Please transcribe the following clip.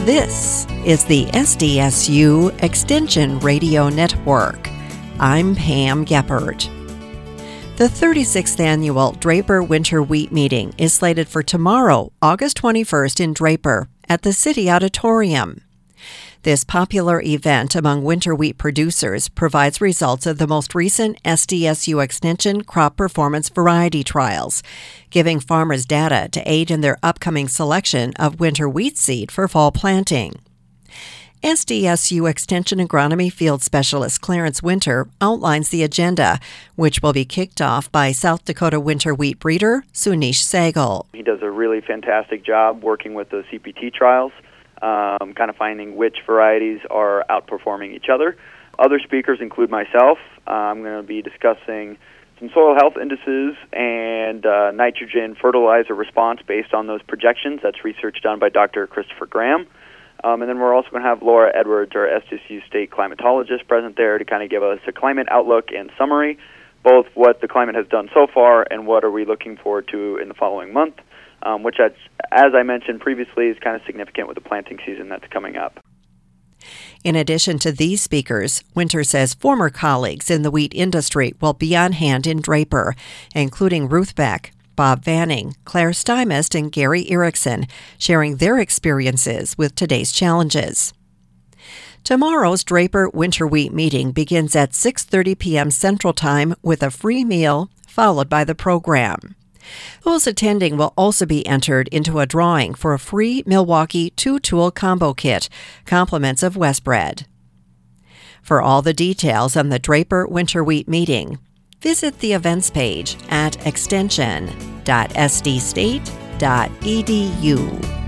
This is the SDSU Extension Radio Network. I'm Pam Geppert. The 36th annual Draper Winter Wheat Meeting is slated for tomorrow, August 21st in Draper at the City Auditorium. This popular event among winter wheat producers provides results of the most recent SDSU Extension crop performance variety trials, giving farmers data to aid in their upcoming selection of winter wheat seed for fall planting. SDSU Extension Agronomy Field Specialist Clarence Winter outlines the agenda, which will be kicked off by South Dakota winter wheat breeder Sunish Sehgal. He does a really fantastic job working with the CPT trials, kind of finding which varieties are outperforming each other. Other speakers include myself. I'm going to be discussing some soil health indices and nitrogen fertilizer response based on those projections. That's research done by Dr. Christopher Graham. And then we're also going to have Laura Edwards, our SDSU state climatologist, present there to kind of give us a climate outlook and summary, both what the climate has done so far and what are we looking forward to in the following month, which, as I mentioned previously, is kind of significant with the planting season that's coming up. In addition to these speakers, Winter says former colleagues in the wheat industry will be on hand in Draper, including Ruth Beck, Bob Vanning, Claire Stymest, and Gary Erickson, sharing their experiences with today's challenges. Tomorrow's Draper Winter Wheat Meeting begins at 6:30 p.m. Central Time with a free meal, followed by the program. Those attending will also be entered into a drawing for a free Milwaukee 2-tool combo kit, compliments of Westbred. For all the details on the Draper Winter Wheat Meeting, visit the events page at extension.sdstate.edu.